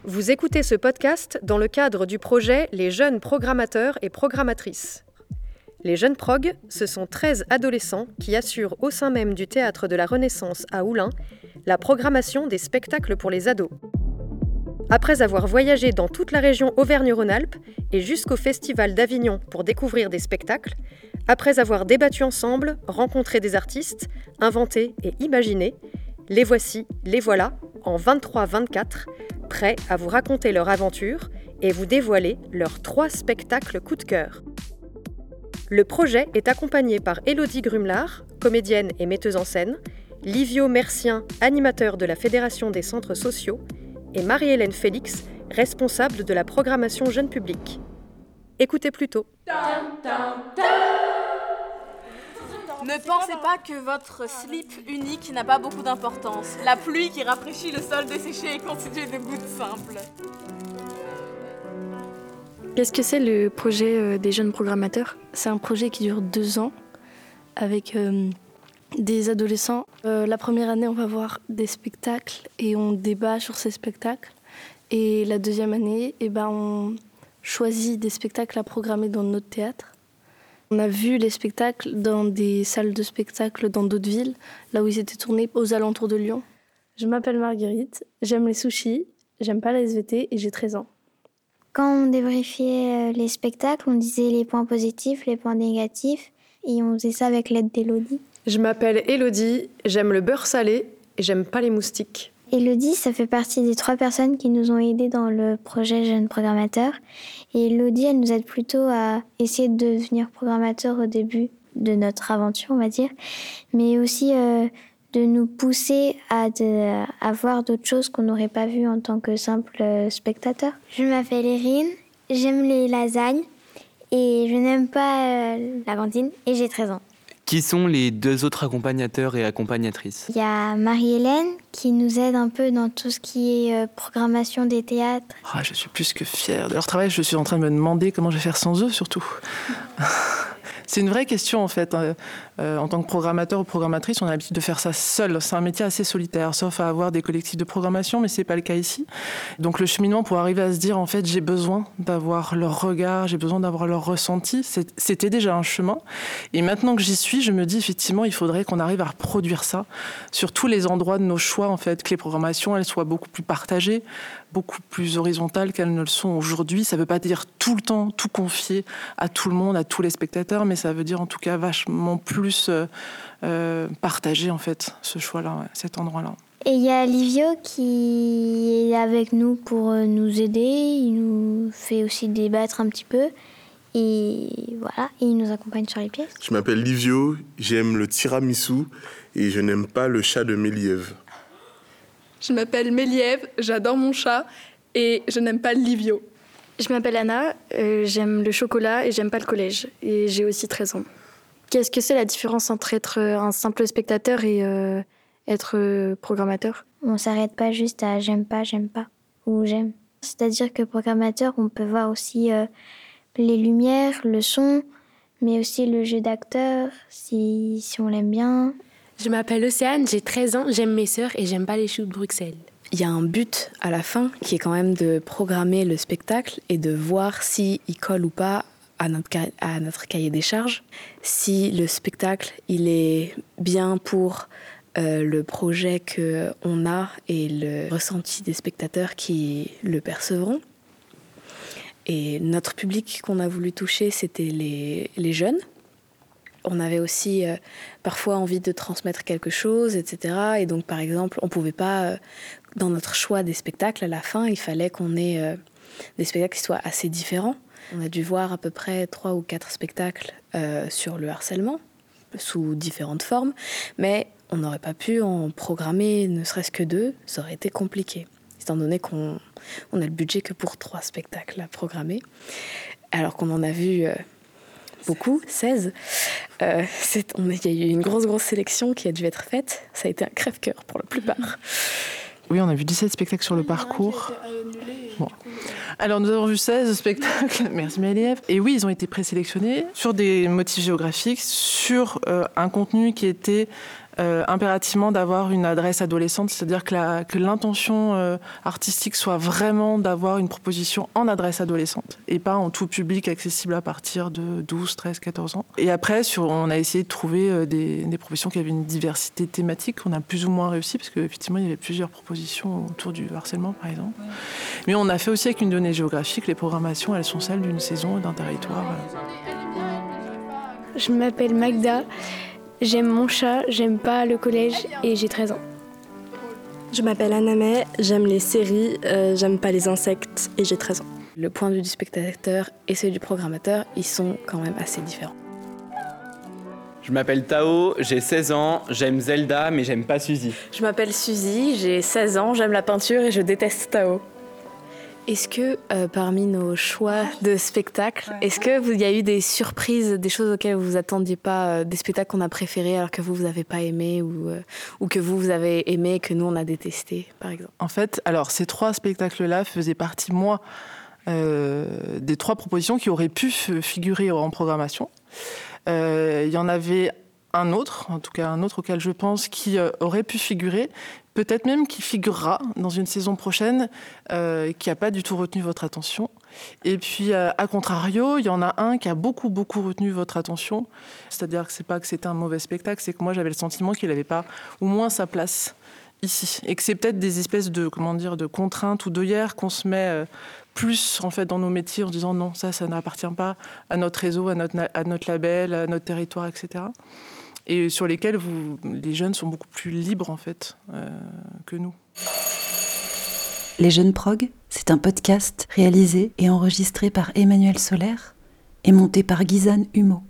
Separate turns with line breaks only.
Vous écoutez ce podcast dans le cadre du projet Les jeunes programmateurs et programmatrices. Les jeunes prog, ce sont 13 adolescents qui assurent au sein même du Théâtre de la Renaissance à Oullins la programmation des spectacles pour les ados. Après avoir voyagé dans toute la région Auvergne-Rhône-Alpes et jusqu'au Festival d'Avignon pour découvrir des spectacles, après avoir débattu ensemble, rencontré des artistes, inventé et imaginé, les voici, les voilà, en 23-24, prêts à vous raconter leur aventure et vous dévoiler leurs 3 spectacles coup de cœur. Le projet est accompagné par Élodie Grumelard, comédienne et metteuse en scène, Livio Mercien, animateur de la Fédération des centres sociaux, et Marie-Hélène Félix, responsable de la programmation jeune public. Écoutez plutôt.
Ne pensez pas que votre slip unique n'a pas beaucoup d'importance. La pluie qui rafraîchit le sol desséché est constituée de gouttes simples.
Qu'est-ce que c'est le projet des jeunes programmateurs ? C'est un projet qui dure 2 ans avec des adolescents. La première année, on va voir des spectacles et on débat sur ces spectacles. Et la deuxième année, on choisit des spectacles à programmer dans notre théâtre. On a vu les spectacles dans des salles de spectacle dans d'autres villes, là où ils étaient tournés aux alentours de Lyon. Je m'appelle Marguerite, j'aime les sushis, j'aime pas la SVT et j'ai 13 ans.
Quand on débriefait les spectacles, on disait les points positifs, les points négatifs, et on faisait ça avec l'aide d'Élodie.
Je m'appelle Élodie, j'aime le beurre salé et j'aime pas les moustiques.
Élodie, ça fait partie des 3 personnes qui nous ont aidés dans le projet Jeunes Programmateurs. Et Élodie, elle nous aide plutôt à essayer de devenir programmateur au début de notre aventure, on va dire, mais aussi de nous pousser à voir d'autres choses qu'on n'aurait pas vues en tant que simple spectateur. Je m'appelle Erin, j'aime les lasagnes et je n'aime pas la cantine et j'ai 13 ans.
Qui sont les 2 autres accompagnateurs et accompagnatrices ?
Il y a Marie-Hélène qui nous aide un peu dans tout ce qui est programmation des théâtres.
Je suis plus que fière de leur travail. Je suis en train de me demander comment je vais faire sans eux, surtout. C'est une vraie question, en fait. En tant que programmateur ou programmatrice, on a l'habitude de faire ça seul. C'est un métier assez solitaire, sauf à avoir des collectifs de programmation, mais c'est pas le cas ici. Donc le cheminement pour arriver à se dire, en fait, j'ai besoin d'avoir leur regard, j'ai besoin d'avoir leur ressenti, c'était déjà un chemin. Et maintenant que j'y suis, je me dis, effectivement, il faudrait qu'on arrive à reproduire ça sur tous les endroits de nos choix, en fait, que les programmations, elles soient beaucoup plus partagées, beaucoup plus horizontales qu'elles ne le sont aujourd'hui. Ça veut pas dire tout le temps, tout confier à tout le monde, à tous les spectateurs, mais ça veut dire en tout cas vachement plus partager en fait ce choix-là, cet endroit-là.
Et il y a Livio qui est avec nous pour nous aider, il nous fait aussi débattre un petit peu et voilà, et il nous accompagne sur les pièces.
Je m'appelle Livio, j'aime le tiramisu et je n'aime pas le chat de Méliève.
Je m'appelle Méliève, j'adore mon chat et je n'aime pas Livio.
Je m'appelle Anna, j'aime le chocolat et j'aime pas le collège. Et j'ai aussi 13 ans. Qu'est-ce que c'est la différence entre être un simple spectateur et être programmateur ?
On s'arrête pas juste à j'aime pas ou j'aime. C'est-à-dire que programmateur, on peut voir aussi les lumières, le son, mais aussi le jeu d'acteur, si on l'aime bien.
Je m'appelle Océane, j'ai 13 ans, j'aime mes sœurs et j'aime pas les choux de Bruxelles.
Il y a un but à la fin qui est quand même de programmer le spectacle et de voir s'il colle ou pas à notre cahier des charges. Si le spectacle il est bien pour le projet qu'on a et le ressenti des spectateurs qui le percevront. Et notre public qu'on a voulu toucher, c'était les jeunes. On avait aussi parfois envie de transmettre quelque chose, etc. Et donc, par exemple, on ne pouvait pas, dans notre choix des spectacles, à la fin, il fallait qu'on ait des spectacles qui soient assez différents. On a dû voir à peu près 3 ou 4 spectacles sur le harcèlement, sous différentes formes. Mais on n'aurait pas pu en programmer ne serait-ce que 2, ça aurait été compliqué. Étant donné qu'on a le budget que pour 3 spectacles à programmer, alors qu'on en a vu... beaucoup, 16. Il y a eu une grosse sélection qui a dû être faite. Ça a été un crève-cœur pour la plupart.
Oui, on a vu 17 spectacles sur le parcours.
Annulé.
Bon. Alors, nous avons vu 16 spectacles, merci Maëlève. Et oui, ils ont été présélectionnés sur des motifs géographiques, sur un contenu qui était impérativement d'avoir une adresse adolescente, c'est-à-dire que l'intention artistique soit vraiment d'avoir une proposition en adresse adolescente et pas en tout public accessible à partir de 12, 13, 14 ans. Et après, on a essayé de trouver des propositions qui avaient une diversité thématique qu'on a plus ou moins réussi, parce qu'effectivement, il y avait plusieurs propositions autour du harcèlement, par exemple. Mais on a fait aussi avec une donnée géographique, les programmations, elles sont celles d'une saison et d'un territoire.
Je m'appelle Magda. J'aime mon chat, j'aime pas le collège et j'ai 13 ans.
Je m'appelle Anna-May, j'aime les séries, j'aime pas les insectes et j'ai 13 ans.
Le point de vue du spectateur et celui du programmateur, ils sont quand même assez différents.
Je m'appelle Tao, j'ai 16 ans, j'aime Zelda mais j'aime pas Suzy.
Je m'appelle Suzy, j'ai 16 ans, j'aime la peinture et je déteste Tao.
Est-ce que parmi nos choix de spectacles, est-ce qu'il y a eu des surprises, des choses auxquelles vous vous attendiez pas, des spectacles qu'on a préférés alors que vous n'avez pas aimé ou que vous avez aimé et que nous on a détesté, par exemple?
En fait, alors ces 3 spectacles-là faisaient partie, moi, des 3 propositions qui auraient pu figurer en programmation. Il y en avait un autre, en tout cas un autre auquel je pense, qui aurait pu figurer, peut-être même qui figurera dans une saison prochaine, qui n'a pas du tout retenu votre attention. Et puis, à contrario, il y en a un qui a beaucoup, beaucoup retenu votre attention. C'est-à-dire que c'est pas que c'était un mauvais spectacle, c'est que moi, j'avais le sentiment qu'il n'avait pas, au moins, sa place ici. Et que c'est peut-être des espèces de contraintes ou d'œillères qu'on se met plus, en fait, dans nos métiers en disant non, ça n'appartient pas à notre réseau, à notre label, à notre territoire, etc. Et sur lesquels les jeunes sont beaucoup plus libres, en fait, que nous.
Les Jeunes Prog, c'est un podcast réalisé et enregistré par Emmanuel Solaire et monté par Gizane Humeau.